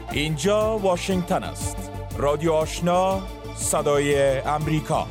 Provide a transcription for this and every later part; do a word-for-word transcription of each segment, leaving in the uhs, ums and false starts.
اینجا واشنگتن است. رادیو آشنا، صدای امریکا.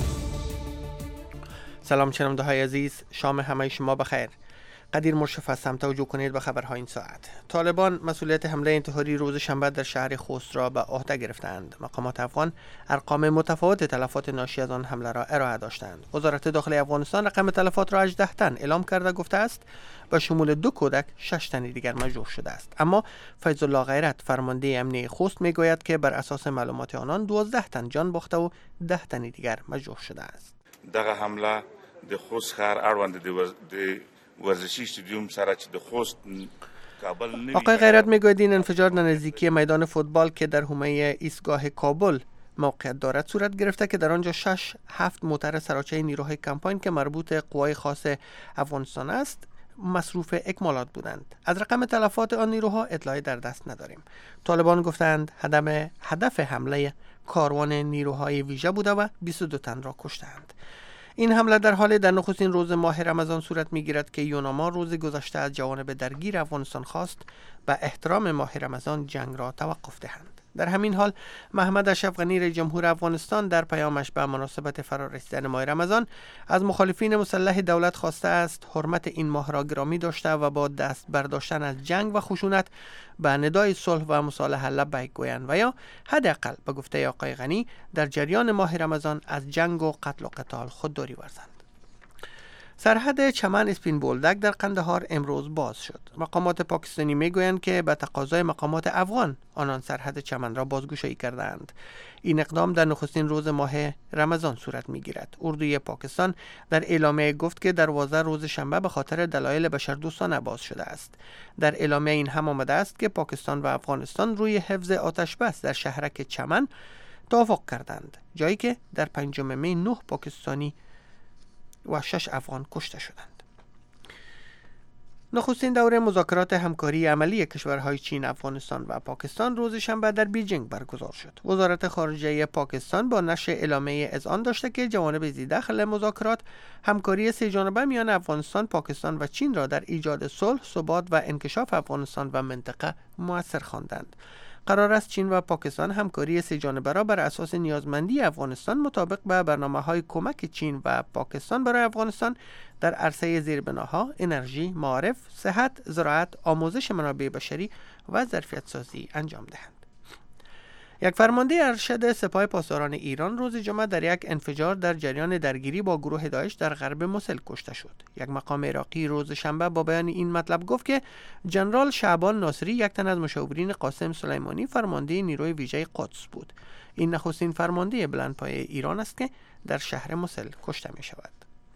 سلام شنونده های عزیز، شام همه شما بخیر. قدیر مشرف هستم. توجه کنید به خبرهای این ساعت. طالبان مسئولیت حمله انتحاری روز شنبه در شهر خوست را به عهده گرفتند. مقامات افغان ارقام متفاوت تلفات ناشی از آن حمله را ارائه داشتند. وزارت داخلی افغانستان رقم تلفات را هجده تن اعلام کرده گفته است به شمول دو کودک شش تن دیگر مجروح شده است. اما فیض الله غیرت فرمانده امنیه خوست میگوید که بر اساس معلومات آنان دوازده تن جان باخته و ده تن دیگر مجروح شده است. دغه حمله د خوست ښار اړوند د ورزشی استادیوم سره چې د خوست کابل نوی. آقای غیرت میگوید این انفجار در نزدیکی میدان فوتبال که در حومه ایستگاه کابل موقعیت دارد صورت گرفته که در آنجا شش هفت موتر سراچه نیروهای کمپاین که مربوط قوای خاص افغانستان است مصروف اکمالات بودند. از رقم تلفات آن نیروها اطلاعی در دست نداریم. طالبان گفتند هدف هدف حمله کاروان نیروهای ویژه بوده و بیست و دو تن را کشتند. این حمله در حال در نخستین روز ماه رمضان صورت می‌گیرد که یوناما روز گذشته از جوانب درگیر افغانستان خواست به احترام ماه رمضان جنگ را توقف دهند. در همین حال محمد اشرف غنی رئیس جمهور افغانستان در پیامش به مناسبت فرارسیدن ماه رمضان از مخالفین مسلح دولت خواسته است حرمت این ماه را گرامی داشته و با دست برداشتن از جنگ و خشونت به ندای صلح و مصالحه لبیک گویند و یا حداقل به گفته آقای غنی در جریان ماه رمضان از جنگ و قتل و قتال خودداری ورزند. سرحد چمن اسپین بولدک در قندهار امروز باز شد. مقامات پاکستانی میگویند که به تقاضای مقامات افغان آنان سرحد چمن را بازگشایی کردند. این اقدام در نخستین روز ماه رمضان صورت میگیرد. اردوی پاکستان در اعلامیه گفت که دروازه روز شنبه به خاطر دلایل بشردوستانه باز شده است. در اعلامیه این هم آمده است که پاکستان و افغانستان روی حفظ آتش بس در شهرک چمن توافق کردند، جایی که در پنجم می نه پاکستانی و شش افغان کشته شدند. نخستین دوره مذاکرات همکاری عملی کشورهای چین، افغانستان و پاکستان روز شنبه در بیجینگ برگزار شد. وزارت خارجه پاکستان با نشر اعلامیه اذعان داشته که جوانب ذی‌دخل مذاکرات همکاری سه جانبه میان افغانستان، پاکستان و چین را در ایجاد صلح، ثبات و انکشاف افغانستان و منطقه مؤثر خواندند. قرار است چین و پاکستان همکاری سه جانبه را بر اساس نیازمندی افغانستان مطابق به برنامه‌های کمک چین و پاکستان برای افغانستان در عرصه زیربناها، انرژی، معارف، صحت، زراعت، آموزش منابع بشری و ظرفیت سازی انجام دهند. یک فرمانده ارشد سپاه پاسداران ایران روز جمعه در یک انفجار در جریان درگیری با گروه داعش در غرب موسل کشته شد. یک مقام عراقی روز شنبه با بیان این مطلب گفت که ژنرال شعبان ناصری یک تن از مشاورین قاسم سلیمانی فرمانده نیروی ویژه قدس بود. این نخستین فرمانده بلندپایه ایران است که در شهر موسل کشته می شود.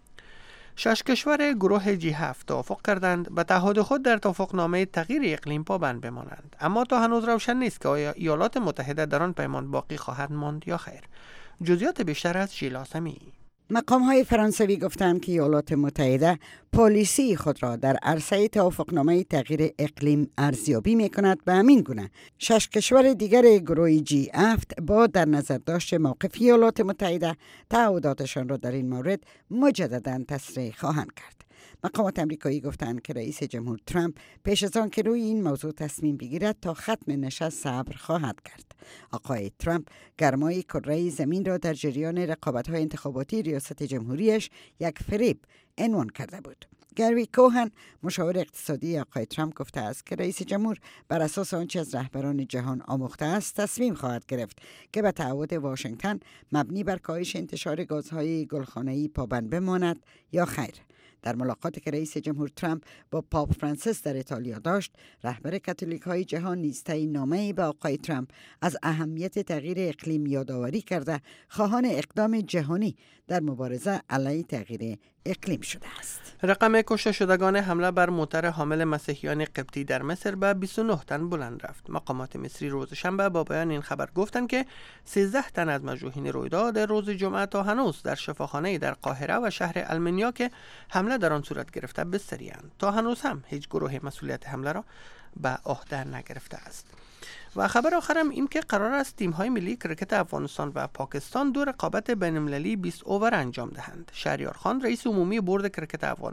شش کشور گروه جی هفت توافق کردند به تعهد خود در توافقنامه تغییر اقلیم پابند بمانند، اما تا هنوز روشن نیست که آیا ایالات متحده در آن پیمان باقی خواهد ماند یا خیر. جزئیات بیشتر از ژیلا سمیعی. مقام‌های فرانسوی گفتند که ایالات متحده پالیسی خود را در عرصه توافقنامه تغییر اقلیم ارزیابی می‌کند. به همین گونه شش کشور دیگر گروه جی هفت با در نظر داشت موقف ایالات متحده تعهداتشان را در این مورد مجدداً تصریح خواهند کرد. مقامات امریکایی گفتند که رئیس جمهور ترامپ پیش از آن که روی این موضوع تصمیم بگیرد تا ختم نشست صبر خواهد کرد. آقای ترامپ گرمای کره زمین را در جریان رقابت‌های انتخاباتی ریاست جمهوریش یک فریب عنوان کرده بود. گری کوهن مشاور اقتصادی آقای ترامپ گفته است که رئیس جمهور بر اساس آنچه از رهبران جهان آموخته است تصمیم خواهد گرفت که به تعهد واشنگتن مبنی بر کاهش انتشار گازهای گلخانه‌ای پابند بماند یا خیر. در ملاقاتی که رئیس جمهور ترامپ با پاپ فرانسیس در ایتالیا داشت، رهبر کاتولیک های جهان نیز نامه‌ای به آقای ترامپ از اهمیت تغییر اقلیم یادآوری کرده خواهان اقدام جهانی در مبارزه علیه تغییر اقلیم شده است. رقم کشته شدگان حمله بر موتر حامل مسیحیان قبطی در مصر به بیست و نه تن بلند رفت. مقامات مصری روز شنبه با بیان این خبر گفتند که سیزده تن از مجروحین رویداد روز جمعه تا هنوز در شفاخانه در قاهره و شهر المنیا که حمله در آن صورت گرفته بستری‌اند. تا هنوز هم هیچ گروه مسئولیت حمله را به عهده نگرفته است. و خبر آخرم این که قرار است تیم‌های ملی کرکت افغانستان و پاکستان دو رقابت بین‌المللی بیست اوور انجام دهند. شهریار خان رئیس عمومی بورد کرکت افغانستان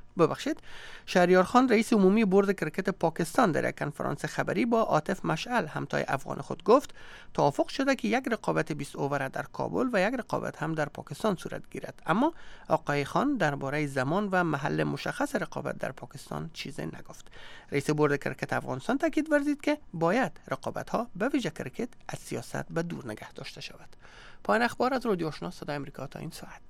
ببخشید شهریار خان رئیس عمومی بورد کرکت پاکستان در یک کنفرانس خبری با عاطف مشعل همتای افغان خود گفت توافق شده که یک رقابت بیست اوور در کابل و یک رقابت هم در پاکستان صورت گیرد، اما آقای خان درباره زمان و محل مشخص رقابت در پاکستان چیزی نگفت. رئیس بورد کرکت افغانستان تاکید ورزید که باید رقابت ها به ویژه کرکت از سیاست به دور نگه داشته شود. پایان اخبار از رادیو آشنا صدای آمریکا تا این ساعت.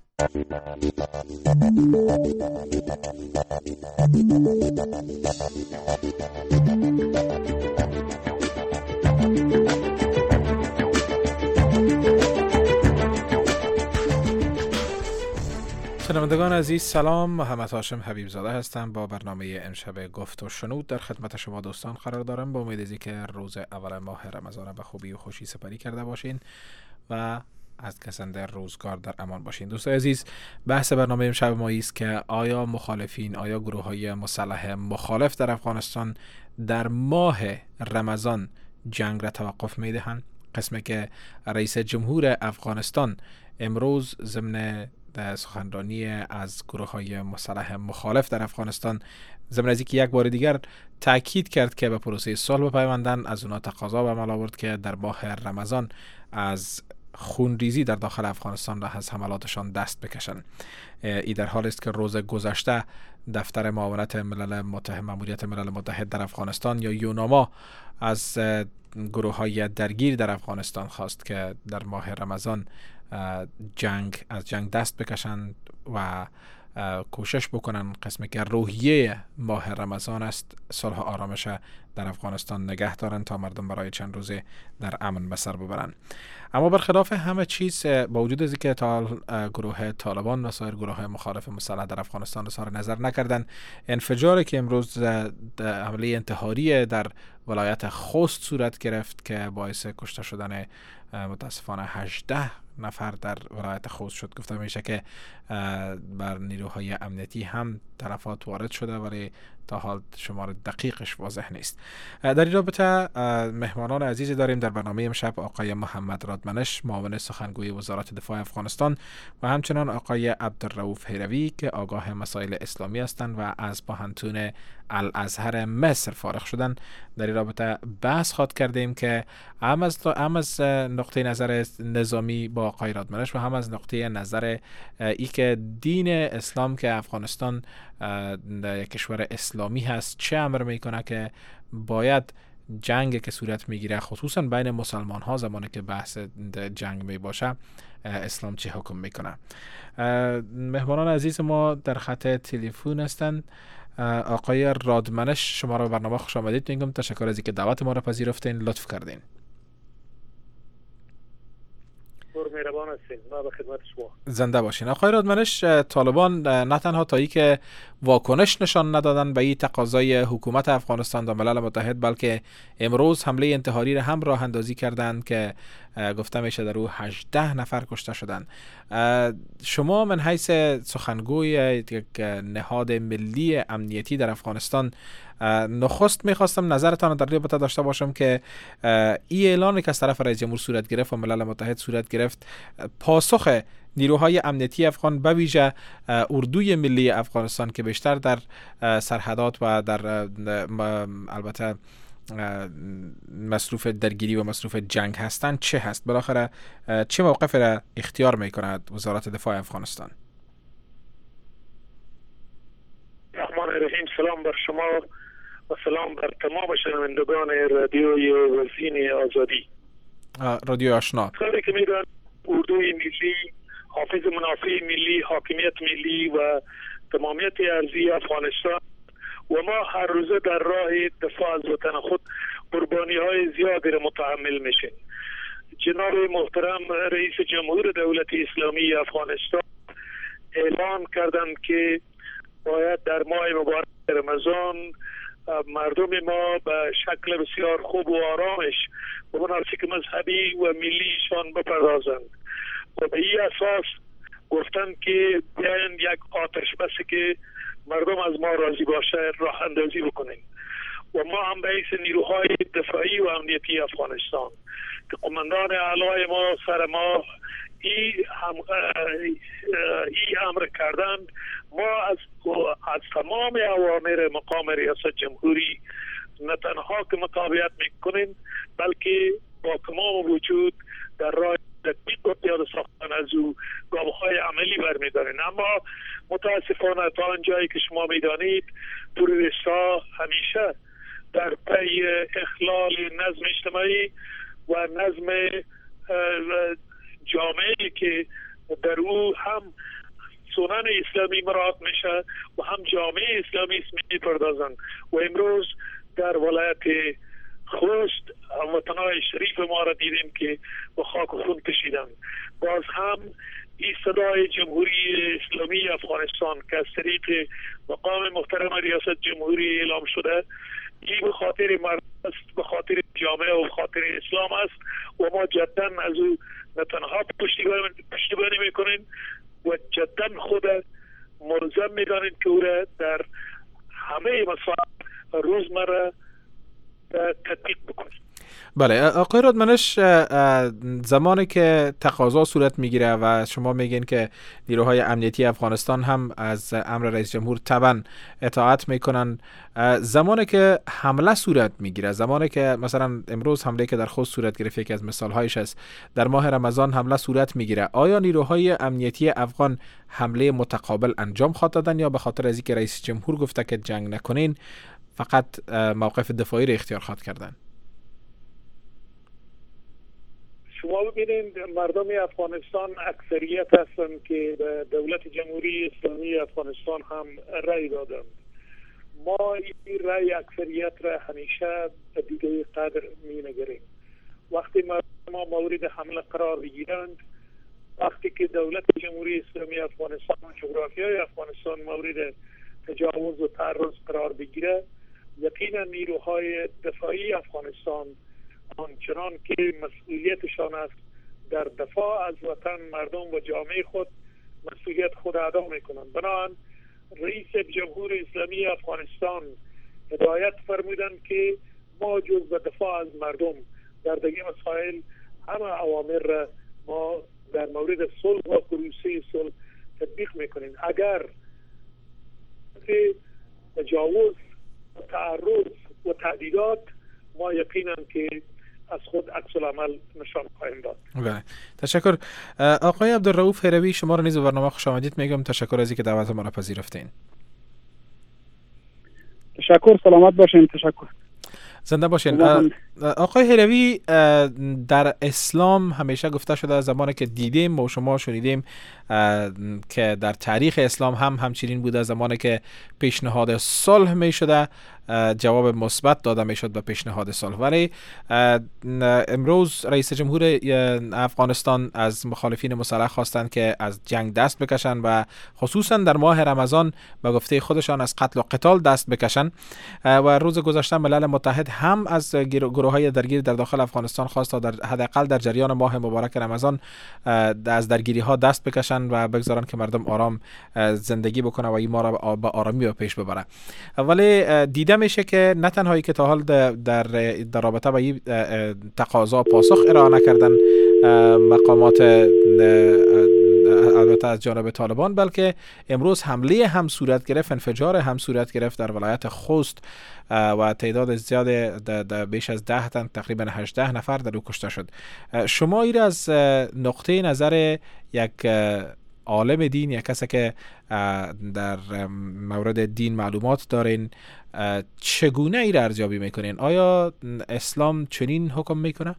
شنوندگان عزیز سلام، محمد هاشم حبیب زاده هستم با برنامه امشب گفت و شنود در خدمت شما دوستان قرار دارم با امید که روز اول ماه رمضان به خوبی و خوشی سپری کرده باشین و از کسنده روزگار در امان باشین. دوستان عزیز، بحث برنامه امشب ما است که آیا مخالفین، آیا گروه‌های مسلح مخالف در افغانستان در ماه رمضان جنگ را توقف می‌دهند؟ قسمی که رئیس جمهور افغانستان امروز ضمن سخنرانی از گروه‌های مسلح مخالف در افغانستان ضمن از اینکه یک بار دیگر تاکید کرد که به پروسه صلح بپیوندند، از اونا تقاضا به عمل آورد که در ماه رمضان از خونریزی در داخل افغانستان و از حملاتشان دست بکشند. ای در حال است که روز گذشته دفتر معاونت ملل متحد ماموریت ملل متحد در افغانستان یا یوناما از گروه‌های درگیر در افغانستان خواست که در ماه رمضان جنگ از جنگ دست بکشند و کوشش بکنن قسمی که روحیه ماه رمضان است صلح و آرامش در افغانستان نگه دارن تا مردم برای چند روزه در امن به سر ببرن. اما برخلاف همه چیز، با وجود از اینکه تا گروه طالبان و سایر گروه مخالف مسلح در افغانستان اظهار نظر نکردن، انفجاری که امروز حمله انتحاری در ولایت خوست صورت گرفت که باعث کشته شدن متاسفانه هجده نفر در ولایت خوست شد. گفته میشه که بر نیروهای امنیتی هم تلفات وارد شده ولی تا حال شمار دقیقش واضح نیست. در این رابطه مهمانان عزیزی داریم در برنامه امشب: آقای محمد رادمنش، معاون سخنگوی وزارت دفاع افغانستان، و همچنان آقای عبدالرؤوف هیروی که آگاه مسائل اسلامی هستند و از پوهنتون الازهر مصر فارغ شدن. در این رابطه بحث خواد کردیم که هم از هم از نقطه نظر نظامی با آقای رادمنش و هم از نقطه نظر ای که دین اسلام که افغانستان یک کشور اسلامی هست چه امر میکنه که باید جنگ که صورت میگیره خصوصا بین مسلمان ها زمانی که بحث جنگ می باشه اسلام چه حکم میکنه. مهمانان عزیز ما در خط تلفن هستند. آقای رادمنش، شما را به برنامه خوش آمدید میگم. تشکر از اینکه دعوت ما را پذیرفتین، لطف کردین. مهربان هستین، ما به خدمت شما. زنده باشین. آقای رادمنش، طالبان نه تنها تا ای که واکنش نشان ندادن به این تقاضای حکومت افغانستان و ملل متحد، بلکه امروز حمله انتحاری را هم راه اندازی کردند که گفته میشه در او هجده نفر کشته شدند. شما من حیث سخنگوی یک نهاد ملی امنیتی در افغانستان نخست میخواستم نظرتان در رابطه داشته باشم که این اعلانی که از طرف رئیس جمهور صورت گرفت و ملل متحد صورت گرفت، پاسخ نیروهای امنیتی افغان به ویژه اردوی ملی افغانستان که بیشتر در سرحدات و در البته مصروف درگیری و مصروف جنگ هستند چه هست؟ بالاخره چه موقف را اختیار میکند وزارت دفاع افغانستان؟ الرحمن الرحیم. سلام بر شما و سلام بر تمام شنوندگان رادیوی وزین آزادی، رادیو آشنا. خیلی که میدان اردوی ملی، حافظ منافع ملی، حاکمیت ملی و تمامیت ارضی افغانستان و ما هر روزه در راه دفاع از وطن خود قربانی های زیادی را متحمل میشیم. جناب محترم رئیس جمهور دولت اسلامی افغانستان اعلان کردند که باید در ماه مبارک رمضان مردم ما به شکل بسیار خوب و آرامش به مناسک مذهبی و ملیشان بپردازند و به این اساس گفتند که بیاین یک آتش بسی که مردم از ما راضی باشه راه اندازی بکنیم و ما هم به حیث نیروهای دفاعی و امنیتی افغانستان که قماندان اعلای ما سر ما این هم این امر کردند. ما از از تمام اوامر مقام ریاست جمهوری نه تنها که مطابقت میکنیم بلکه با تمام وجود در راه تطبیق و پیاده ساختن از او گام‌های عملی برمی‌داریم. اما متاسفانه تا آنجایی که شما می‌دانید تروریست‌ها همیشه در پی اخلال نظم اجتماعی و نظم جامعه‌ای که در او هم سنن اسلامی مراعات میشه و هم جامعه اسلامی میپردازند. و امروز در ولایت خوست وطنهای شریف ما را دیدیم که با خاک و خون کشیدن. باز هم این صدای جمهوری اسلامی افغانستان که از طریق مقام محترم ریاست جمهوری اعلام شده، این به خاطر مردم است، به خاطر جامعه و به خاطر اسلام است و ما جدا از او نه تنها پشتیبانی میکنیم و جدا خود ملزم میدانیم که او را در همه مسائل روزمره تطبیق بکنیم. بله آقای رادمنش، زمانی که تقاضا صورت میگیره و شما میگین که نیروهای امنیتی افغانستان هم از امر رئیس جمهور طبعا اطاعت میکنن، زمانی که حمله صورت میگیره، زمانی که مثلا امروز حمله که در خوست صورت گرفت یکی از مثالهایش است، در ماه رمضان حمله صورت میگیره، آیا نیروهای امنیتی افغان حمله متقابل انجام خواهد دادن یا به خاطر از اینکه رئیس جمهور گفته که جنگ نکنین فقط موقف دفاعی را اختیار خواهد کردن؟ شما ببینید مردم افغانستان اکثریت هستند که دولت جمهوری اسلامی افغانستان هم رأی دادند. ما این رأی اکثریت را همیشه دیده قدر می نگریم. وقتی ما مورد حمله قرار بگیرند، وقتی که دولت جمهوری اسلامی افغانستان و جغرافیای افغانستان مورد تجاوز و تعرض قرار بگیره، یقینا نیروهای دفاعی افغانستان آنچنان که مسئولیتشان است در دفاع از وطن، مردم و جامعه خود مسئولیت خود ادا میکنند. بنابراین رئیس جمهور اسلامی افغانستان هدایت فرمودند که ما جز به دفاع از مردم در دیگه مسائل همه اوامر را ما در مورد صلح و پروسه صلح تطبیق میکنیم. اگر تجاوز و تعرض و تهدیدات، ما یقینا که از خود عکس العمل نشان خواهیم داد. بله، تشکر. آقای عبدالرؤوف هروی، شما را نیز به برنامه خوش آمدید میگم. تشکر از اینکه دعوت ما را پذیرفتین. تشکر، سلامت باشین. تشکر، زنده باشین. آقای هروی، در اسلام همیشه گفته شده، زمانی که دیدیم و شما شنیدیم که در تاریخ اسلام هم همچنین بوده، زمانی که پیشنهاد صلح می شده جواب مثبت داده می شد به پیشنهاد صلح. ولی امروز رئیس جمهور افغانستان از مخالفین مسلح خواستند که از جنگ دست بکشن و خصوصا در ماه رمضان به گفته خودشان از قتل و قتال دست بکشن. و روز گذشته ملل متحد هم از گروه های درگیر در داخل افغانستان خواست تا در حداقل در جریان ماه مبارک رمضان از درگیری ها دست بکشن و بگذارن که مردم آرام زندگی بکنه و این ما را به آرامی به پیش ببره. ولی دیده میشه که نه تنهایی که تا حال در در رابطه با این تقاضا پاسخ ارائه نکردن مقامات البته از جانب طالبان، بلکه امروز حمله هم صورت گرفت، انفجار هم صورت گرفت در ولایت خوست و تعداد زیاد بیش از ده تن، تقریبا هجده نفر در او کشته شد. شما این از نقطه نظر یک عالم دین، یک کسی که در مورد دین معلومات دارین، چگونه این را ارزیابی میکنین؟ آیا اسلام چنین حکم میکنه؟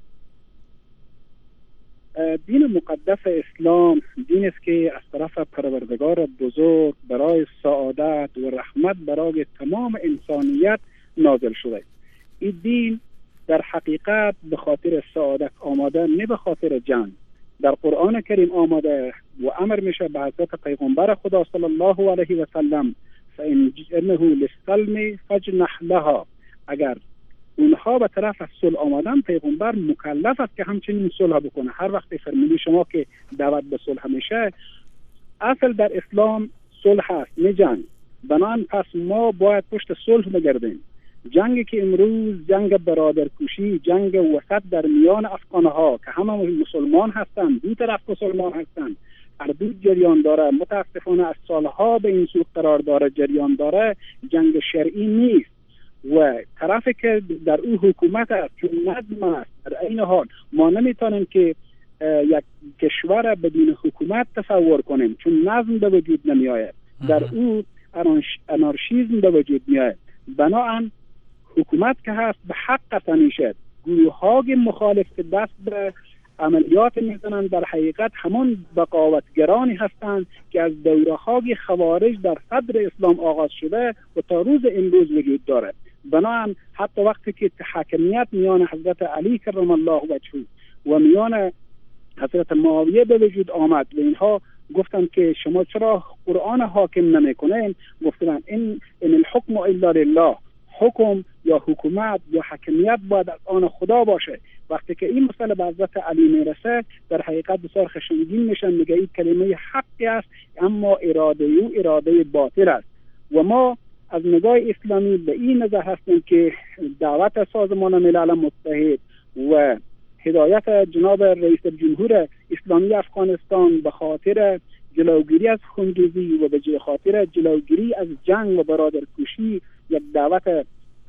دین مقدس اسلام دین است که از طرف پروردگار بزرگ برای سعادت و رحمت برای تمام انسانیت نازل شده. این دین در حقیقت به خاطر سعادت آماده، نه به خاطر جنگ. در قرآن کریم آماده و امر میشه به حضرت پیغمبر خدا صلی الله علیه و سلم فإنه للسلم فاجنح لها، اگر اونها به طرف صلح آمدن، پیغمبر مکلف است که همچنین صلح بکنه. هر وقت فرمودی شما که دعوت به صلح میشه، اصل در اسلام صلح است نه جنگ. بنابراین پس ما باید پشت صلح بگردیم. جنگی که امروز جنگ برادرکشی، جنگ وسط در میان افغانها که همه مسلمان هستند، دو طرف مسلمان هستند، هر دو جریان داره، متاسفانه از سالها به این سو قرار داره جریان داره، جنگ شرعی نیست و طرفی که در او حکومت است چون نظم است. در این حال ما نمیتونیم که یک کشور بدون حکومت تصور کنیم چون نظم به وجود نمی آید، در او انارشیزم به وجود می آید. بنابراین حکومت که هست به حق قطع میشه. گروه های مخالف که دست به عملیات میزنند در حقیقت همون بقاوتگرانی هستند که از دوره های خوارج در صدر اسلام آغاز شده و تا روز امروز وجود دارد. بنابراین حتی وقتی که حاکمیت میان حضرت علی کرم الله وجهه و میان حضرت معاویه به وجود آمد و اینها گفتن که شما چرا قرآن حاکم نمیکنین، گفتن این این الحکم الا لله، حکم یا حکومت یا حاکمیت باید از آن خدا باشه. وقتی که این مسئله به حضرت علی میرسه در حقیقت بسیار خشمگین میشن، میگه این کلمه حقی است اما اراده او اراده باطل است. و ما از نگاه اسلامی به این نظر هستیم که دعوت سازمان ملل متحد و هدایت جناب رئیس جمهور اسلامی افغانستان به خاطر جلوگیری از خونریزی و به خاطر جلوگیری از جنگ و برادرکشی یک دعوت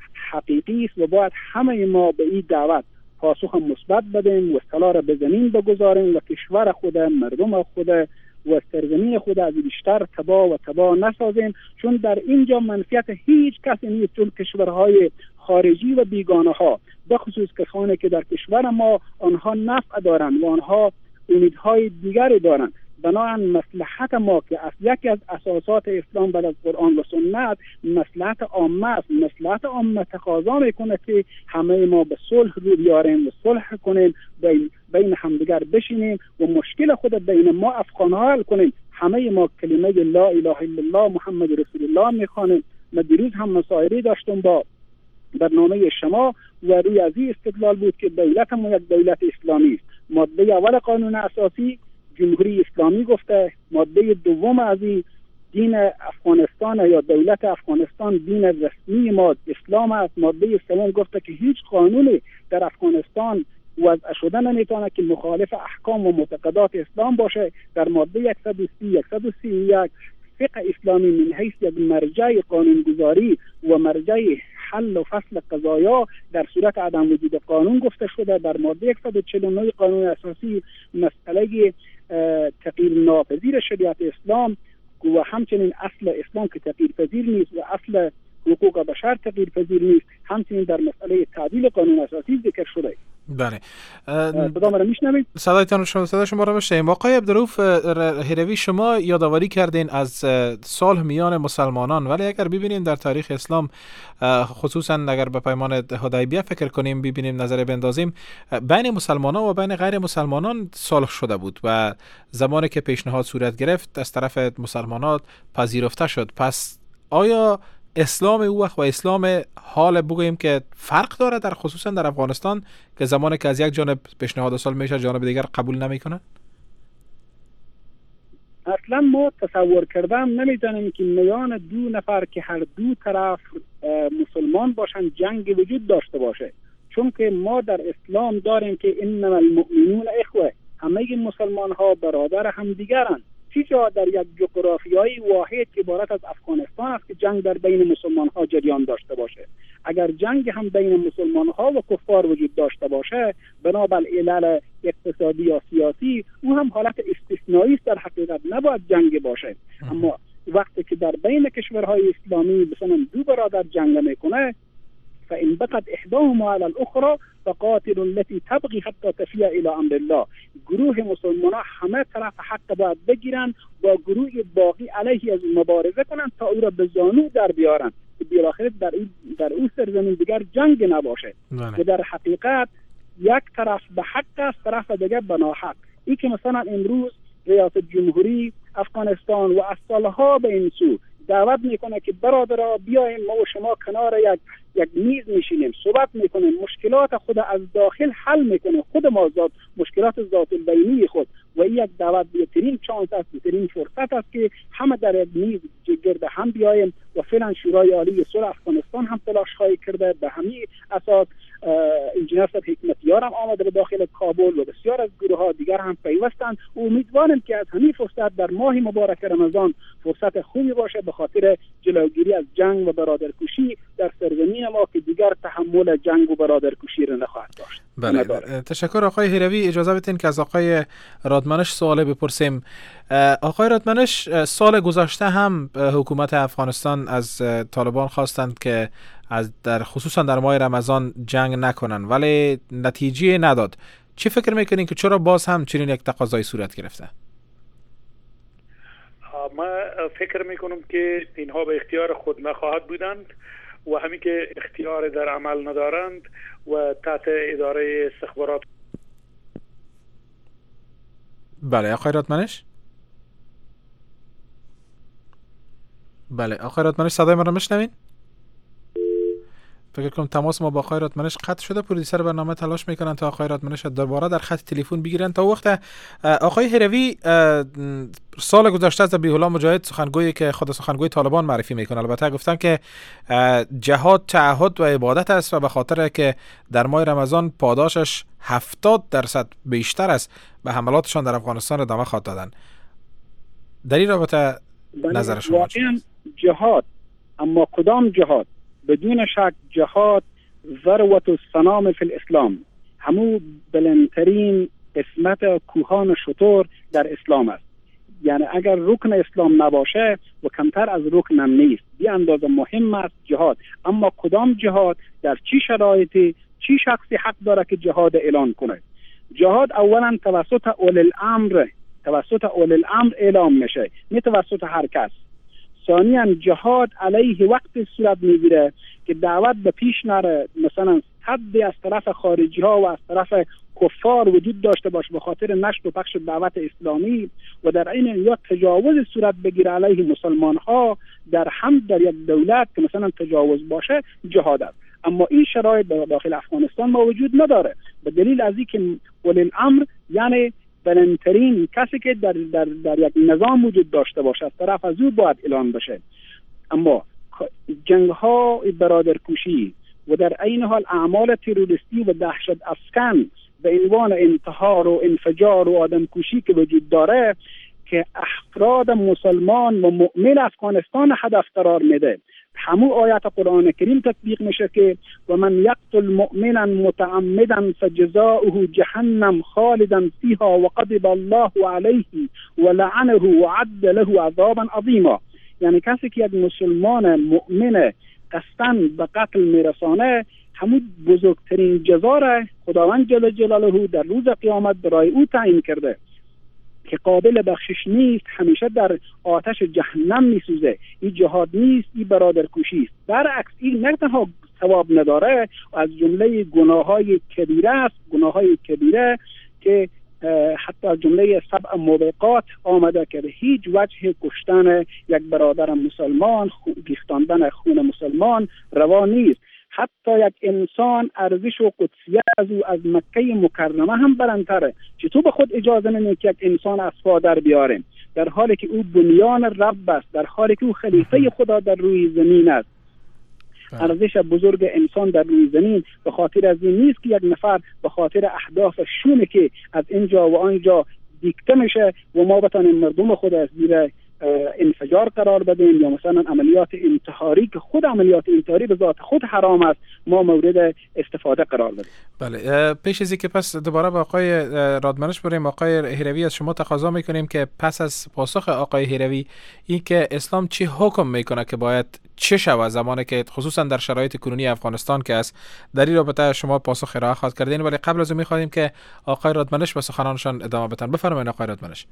حقیقی است و باید همه ما به این دعوت پاسخ مثبت بدیم و سلاح را به زمین بگذاریم و کشور خود، مردم خود و سرزمین خود از بیشتر تباه و تباه نسازیم، چون در اینجا منفیت هیچ کسی نیست چون کشورهای خارجی و بیگانه ها به خصوص کسانی که در کشور ما آنها نفع دارند و آنها امیدهای دیگری دارند. بنابراین مصلحت ما که از یکی از اساسات اسلام بعد از قرآن و سنت مصلحت عامه است. مصلحت عامه تقاضا میکنه که همه ما به صلح رو بیاریم و صلح کنیم، بین بین همدیگر بشینیم و مشکل خود بین ما افغان‌ها حل کنیم. همه ما کلمه لا اله الا الله محمد رسول الله میخوانیم. من دیروز هم مسائلی داشتم با برنامه شما و روی از این استدلال بود که دولت ما یک دولت اسلامی است. ماده اول قانون اساسی جمهوری اسلامی گفته، ماده دوم از دین افغانستان یا دولت افغانستان دین رسمی ما اسلام است. ماده سوم گفته که هیچ قانونی در افغانستان وضع شده نمیتونه که مخالف احکام و معتقدات اسلام باشه. در ماده صد و سی صد و سی و یک فقه اسلامی من حیث یک مرجع قانونگذاری و مرجع حل و فصل قضایا در صورت عدم وجود قانون گفته شده. در ماده صد و چهل و نه قانون اساسی مسئله تغییر ناپذیر شریعت اسلام و همچنین اصل اسلام که تغییر پذیر نیست و اصل حقوق بشر تغییر پذیر نیست، همچنین در مسئله تعدیل قانون اساسی ذکر شده. بله. صدا ما را میشنوید؟ صدایتان شما صدا شما را میشنویم. آقای عبدالرؤوف هروی، شما یادآوری کردین از صلح میان مسلمانان، ولی اگر ببینیم در تاریخ اسلام خصوصا اگر به پیمان حدیبیه فکر کنیم، ببینیم نظر بندازیم، بین مسلمانان و بین غیر مسلمانان صلح شده بود و زمانی که پیشنهاد صورت گرفت از طرف مسلمانان پذیرفته شد. پس آیا اسلام او وقت و اسلام حال بگوییم که فرق داره در خصوصا در افغانستان که زمانی که از یک جانب پیشنهاد صلح میشه جانب دیگر قبول نمیکنه؟ اصلا ما تصور کردم نمیتونیم که میان دو نفر که هر دو طرف مسلمان باشن جنگ وجود داشته باشه، چون که ما در اسلام داریم که انما المؤمنون اخوه، همه مسلمان ها برادر همدیگرند. چی جا در یک جغرافیای واحد که عبارت از افغانستان است که جنگ در بین مسلمان ها جریان داشته باشه؟ اگر جنگ هم بین مسلمان ها و کفار وجود داشته باشه بنابر علل اقتصادی یا سیاسی، او هم حالت استثنایی است، در حقیقت نباید جنگ باشه. اما وقتی که در بین کشورهای اسلامی مثلا دو برادر جنگ میکنه، فإن بقت احداهما على الاخرى فقاتل التي تبغي حتى تفيء الى امر الله. گروه مسلمانان همه طرف حق باید بگیرن و گروه باقی علیه از مبارزه کنن تا او را به زانو در بیارن که بالاخره در این در اون سرزمین دیگر جنگ نباشه. که در حقیقت یک طرف به حق است، طرف دیگر به ناحق. این که مثلا امروز ریاست جمهوری افغانستان و از سالها به این سو دعوت میکنه که برادرها بیایم ما و شما کنار یک یک میز میشینیم، صحبت میکنیم، مشکلات خود از داخل حل میکنیم، خود ما ذات مشکلات ذات البینی خود، و این یک دعوت بهترین چانس است، بهترین فرصت است که همه در یک میز گرد هم بیاییم. و فعلا شورای عالی صلح افغانستان هم تلاش خواهی کرده، به همین اساس انجینر صاحب حکمتیار هم آمده به داخل کابل و بسیار از گروه ها دیگر هم پیوستند. امیدوارم که از همین فرصت در ماه مبارک رمضان فرصت خوبی باشه به خاطر جلوگیری از جنگ و برادرکشی در سرزمین ما که دیگر تحمل جنگ و برادرکشی را نخواهد داشت. بله، تشکر آقای هیروی. اجازه بدین که از آقای رادمنش سوال بپرسیم. آقای رادمنش، سال گذشته هم حکومت افغانستان از طالبان خواستند که از در خصوصا در ماه رمضان جنگ نکنن، ولی نتیجه نداد. چی فکر میکنین که چرا باز هم چنین یک تقاضای صورت گرفته؟ ما فکر میکنم که اینها به اختیار خود نخواهد بودند و همین که اختیار در عمل ندارند و تحت اداره استخبارات. بله آقای رادمنش. بله آقای رادمنش، صدای من رو میشنوین؟ فکر کنم تماس ما با آقای رادمنش قطع شده. پرودیسر برنامه تلاش میکنن تا آقای رادمنش دوباره در خط تلفن بگیرن. تا وقت آقای هیروی، سال گذشته از بی‌الله مجاهد سخنگویی که خود سخنگوی طالبان معرفی میکنه، البته گفتن که جهاد تعهد و عبادت است و به خاطر که در ماه رمضان پاداشش هفتاد درصد بیشتر است به حملاتشان در افغانستان ادامه خواهد دادن. در این رابطه نظر شما چیست؟ جهاد، اما کدام جهاد؟ بدون شک جهاد ذروت السنام فی الاسلام، همو بلندترین قسمت کوهان شطور در اسلام است. یعنی اگر رکن اسلام نباشه و کمتر از رکن هم نیست، بی اندازه مهم است جهاد. اما کدام جهاد، در چی شرایطی، چی شخصی حق داره که جهاد اعلان کنه؟ جهاد اولا توسط اول الامر توسط اول الامر اعلام میشه، نه توسط هر کس. ثانیاً جهاد علیه وقت صورت میگیره که دعوت به پیش نره، مثلا حد از طرف خارجی ها و از طرف کفار وجود داشته باشه به خاطر نشر و پخش دعوت اسلامی، و در این یا تجاوز صورت بگیره علیه مسلمان ها در هم در یک دولت که مثلا تجاوز باشه، جهاد است. اما این شرایط در داخل افغانستان ما وجود نداره، به دلیل از اینکه ولی الامر یعنی بلندترین کسی که در, در, در یک نظام وجود داشته باشه از طرف از او باید اعلان بشه. اما جنگ ها برادرکشی و در عین حال اعمال تروریستی و دهشت افکن به عنوان انتحار و انفجار و آدمکشی که وجود داره که افراد مسلمان و مؤمن افغانستان هدف قرار میده، همون آیات قرآن کریم تطبیق میشه که و من یقتل مؤمنا متعمدا فجزاؤه جهنم خالدا فیها و غضب الله علیه و لعنه و عد له عذابا عظیما. یعنی کسی که یک مسلمان مؤمن قصداً به قتل میرسانه، همون بزرگترین جزا را خداوند جل جلاله در روز قیامت برای او تعیین کرده که قابل بخشش نیست، همیشه در آتش جهنم میسوزه. این جهاد نیست، این برادرکشی است. برعکس این نه تنها ثواب نداره، از جمله گناههای کبیره است، گناههای کبیره که حتی از جمله سبع موبقات آمده که به هیچ وجه کشتن یک برادر مسلمان، ریختاندن خون مسلمان روا نیست. حتی یک انسان ارزش و قدسیت از او از مکه مکرمه هم بلندتره. چطور به خود اجازه نمیدیم که یک انسان از پا در بیاریم، در حالی که او بنیان رب است، در حالی که او خلیفه خدا در روی زمین است. ارزش بزرگ انسان در روی زمین به خاطر از این نیست که یک نفر به خاطر اهداف شونه که از اینجا و آنجا دیکته میشه و ما بتانیم مردم خود از زیر انفجار قرار بدیم، یا مثلا عملیات انتحاری که خود عملیات انتحاری به ذات خود حرام است ما مورد استفاده قرار بدیم. بله، پیش از اینکه پس دوباره با آقای رادمنش بریم، آقای هیروی از شما تقاضا میکنیم که پس از پاسخ آقای هیروی این که اسلام چی حکم میکنه که باید چه شود زمانی که خصوصا در شرایط کنونی افغانستان که است، در این رابطه شما پاسخ ارائه خواهد کردین، ولی قبل از اون می‌خوایم که آقای رادمنش به سخنانشان ادامه بدن. بفرمایید آقای رادمنش.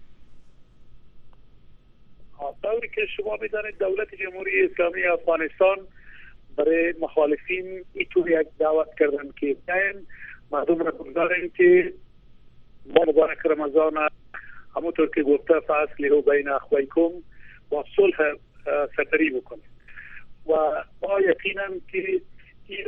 طوری که شما می‌دانید دولت جمهوری اسلامی افغانستان برای مخالفین اینطور یک دعوت کردن که بیاین مردم را بگذاریم که ما مبارک رمضان همونطور که گفته فاصله بین اخویکم با صلح سفری بکنیم. و ما یقینا که این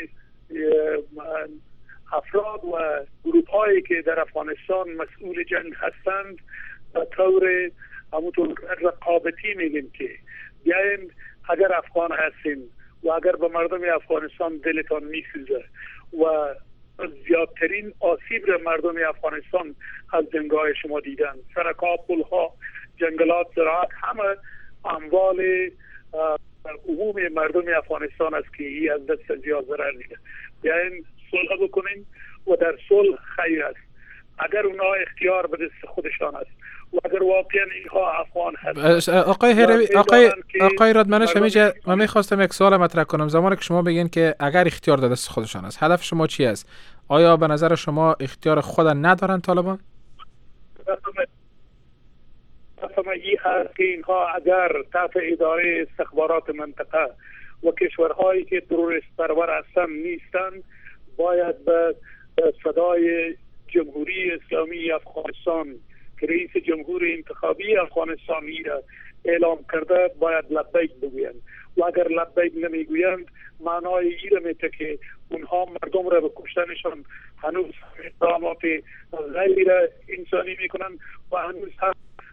افراد و گروه هایی که در افغانستان مسئول جنگ هستند به طور همونطور رقابتی میگیم که بیاین اگر افغان هستیم و اگر به مردم افغانستان دلتان میسوزه و زیادترین آسیب را مردم افغانستان از جنگ‌های شما دیدن، سرکاب، پل‌ها، جنگلات، زراعت، همه اموال عموم مردم افغانستان است که ای از دست زیاد ضرر دیده. بیاین صلح بکنیم و در صلح خیر است. اگر اونا اختیار به دست خودشان است و اگر واقعا اینها افغان هست. آقای هروی، آقای آقای رادمنش، همیشه من می‌خواستم یک سوال مطرح کنم. زمانی که شما بگین که اگر اختیار در دست خودشان است، هدف شما چی است؟ آیا به نظر شما اختیار خود ندارن طالبان؟ مثلا این هست که اینها اگر تحت اداره استخبارات منطقه و کشورهایی که تروریست پرور هستند نیستند، باید به صدای جمهوری اسلامی افغانستان که رئیس جمهور انتخابی افغانستان را اعلام کرده باید لبیک بگویند و اگر لبیک نمیگویند معنای این را میده که اونها مردم را به کشتنشان هنوز اقدامات غیر انسانی میکنند و هنوز هم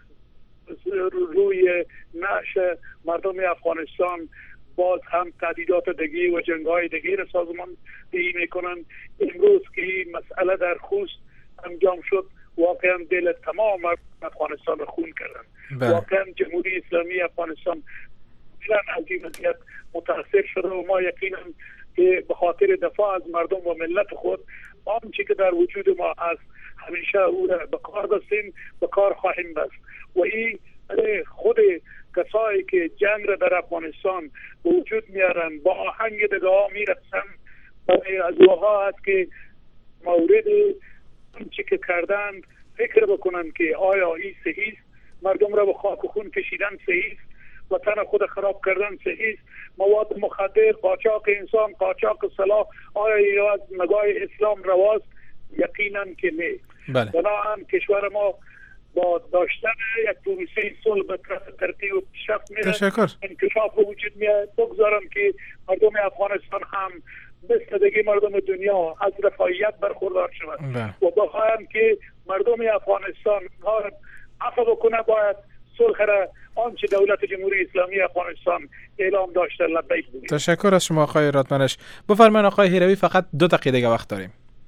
روی نعش مردم افغانستان باز هم تهدیدات دگی و جنگ‌های دگی را سازماندهی میکنند. امروز که این مسئله در خوست انجام شد واقعا دل تمام افغانستان را خون کردن. واقعا جمهوری اسلامی افغانستان فعلا از این وضعیت متاثر شده و ما یقینا که به خاطر دفاع از مردم و ملت خود آنچه که در وجود ما هست همیشه او را به کار بستیم، به کار خواهیم بست و این خود کسایی که جنگ را در افغانستان به وجود میارن با آهنگ دعا میرسن و از اوها هست که مورد آنچه که کردند فکر بکنن که آیا این صحیح است، مردم را به خاک و خون کشیدن صحیح است، وطن خود خراب کردن صحیح است، مواد مخدر، قاچاق انسان، قاچاق سلاح، آیا این از نگاه اسلام رواست؟ یقینا که نه. بله. بنابراین کشور ما با داشتن یک پروسه صلح به ترتیب و پیشرفت میره، انکشاف وجود میاد. بگذارم که مردم افغانستان هم مثل دیگه مردم دنیا از رفاهیت برخوردار شود و بخواهم که مردم افغانستان عفو بکنه، باید صلح را آنچه دولت جمهوری اسلامی افغانستان اعلام داشته لبیک بگید. تشکر از شما آقای رادمنش. بفرمایید آقای هروی، فقط دو دقیقه دیگه وقت داریم.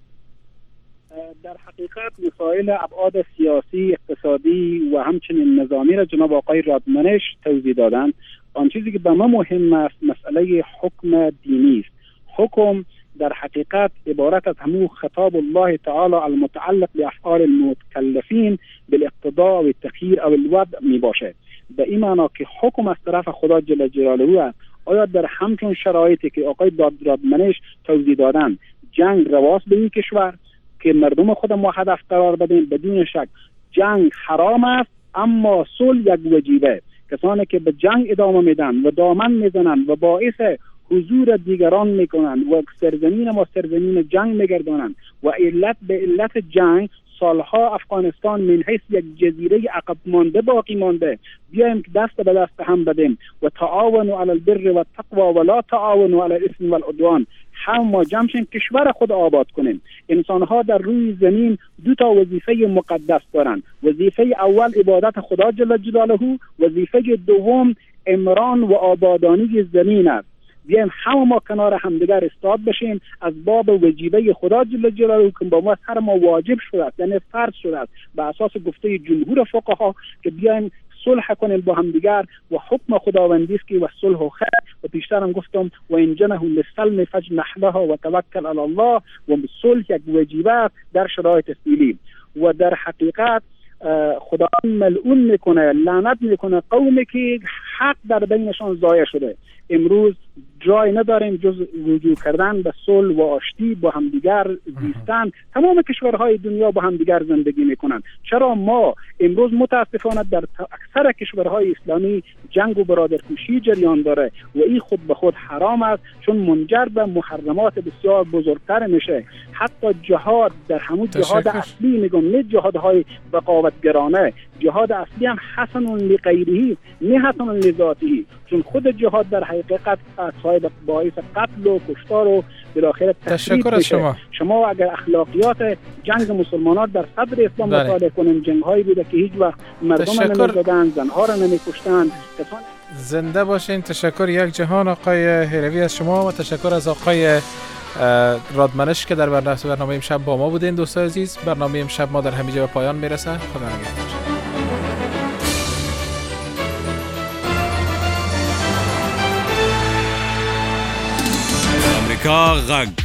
در حقیقت مسائل ابعاد سیاسی، اقتصادی و همچنین نظامی را جناب آقای رادمنش توضیح دادند. آن چیزی که به ما مهم است مسئله حکم دینی است. حکم در حقیقت عبارت از همون خطاب الله تعالی المتعلق بافعال المکلفین بالاقتداء و التخییر او الوضع می باشد. به این معنا که حکم از طرف خدا جل جلاله است. آیا در همچون شرایطی که آقای رادمنش توضیح دادند جنگ رواست به این کشور که مردم خودم هدف قرار بدیم؟ بدون شک جنگ حرام است، اما صلح یک وجیبه. کسانی که به جنگ ادامه میدن و دامن میزنن و باعث حضور دیگران میکنن و سرزمین ما سرزمین جنگ میگردانند و علت به علت جنگ سالها افغانستان من حیث یک جزیره عقب مانده باقی مانده. بیایم که دست به دست هم بدیم و تعاونوا علی البر و التقوی ولا تعاونوا علی الاثم والعدوان. هم ما جمعشن کشور خود آباد کنیم. انسانها در روی زمین دو تا وظیفه مقدس دارند. وظیفه اول عبادت خدا جل جلاله، وظیفه دوم عمران و آبادانی زمین است. بیایم همه ما کنار همدیگر استاد بشیم از باب وجیبه خدا جل جلاله که با ما سر ما واجب شده است، یعنی فرض شده است به اساس گفته جمهور فقها که بیایم صلح کنیم با همدیگر و حکم خداوندی است که و صلح و خیر. و پیشترم گفتم و ان جنحوا للسلم فاجنح لها و توکل علی الله. و صلح یک وجیبه در شرایط فعلی و در حقیقت خدا ملعون میکنه، لعنت میکنه قومی که حق در بینشان ضایع شده. امروز جای نداریم جز رجوع کردن به صلح و آشتی با همدیگر زیستن. تمام کشورهای دنیا با همدیگر زندگی میکنن. چرا ما امروز متاسفانه در اکثر کشورهای اسلامی جنگ و برادرکشی جریان داره و این خود به خود حرام است، چون منجر به محرمات بسیار بزرگتر میشه. حتی جهاد در همون جهاد اصلی میگم، نه جهادهای بقاوتگرانه، جهاد اصلی هم حسن لغیره نه حسن لذاته، چون خود جهاد در حقیقت صاحب باعث قتل و کشتار و بالاخره تشکر از شما. شما اگر اخلاقیات جنگ مسلمانان در صدر اسلام مطالعه کنیم، جنگ هایی بوده که هیچ وقت مردم نمی زدن، زنها را نمی کشتن. زنده باشین. تشکر یک جهان آقای هیروی از شما و تشکر از آقای رادمنش که در برنامه امشب با ما بودین. دوستان عزیز، برنامه امشب ما در همینجا به پایان میرسه. خدا نگهدار. امریکا غږ